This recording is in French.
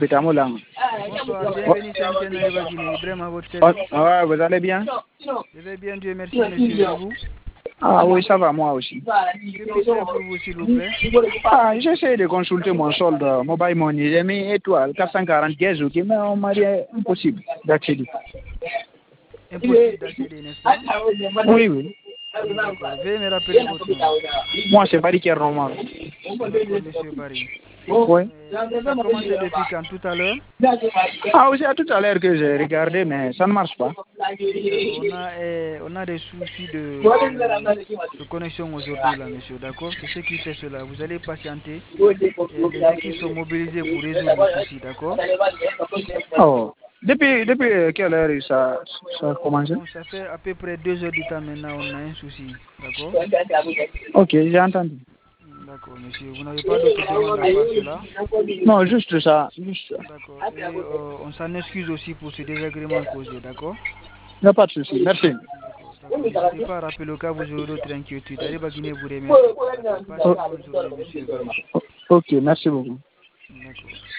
Bonsoir, bienvenue sur Antenne Arewa Guinée. Ibrahim à votre service. Ouais, vous allez bien? Je vais bien, Dieu merci, monsieur. Et vous? Ah oui, ça va, moi aussi. Que puis-je faire pour vous, s'il vous plaît? J'essaie de consulter mon solde mobile money. J'ai mis étoile 440 jours, mais on m'a dit impossible d'accéder. Impossible d'accéder, n'est-ce pas? Oui, oui. D'accord. Veuillez me rappeler votre nom. Moi, c'est Barry Kernoman. D'accord, monsieur Barry. Oui. Ça a commencé depuis quand? Tout à l'heure? Ah oui, c'est à tout à l'heure que j'ai regardé, mais ça ne marche pas. On a des soucis de connexion aujourd'hui, là, monsieur. D'accord? C'est ce qui fait cela. Vous allez patienter. Et les équipes sont mobilisées pour résoudre le souci, d'accord? Oh. Depuis quelle heure ça a commencé? Bon, ça fait à peu près 2 heures du temps maintenant, on a un souci, d'accord? Ok, j'ai entendu. D'accord, monsieur. Vous n'avez pas d'autres demandes à part cela? Non, juste ça. D'accord. Et on s'en excuse aussi pour ce désagrément causé, d'accord? Il n'y a pas de souci. Merci. D'accord. N'hésitez pas à rappeler au cas où vous aurez d'autres inquiétudes. Allez, Guinée vous remercie. Passez une bonne journée, monsieur Barry. Ok, merci beaucoup. D'accord.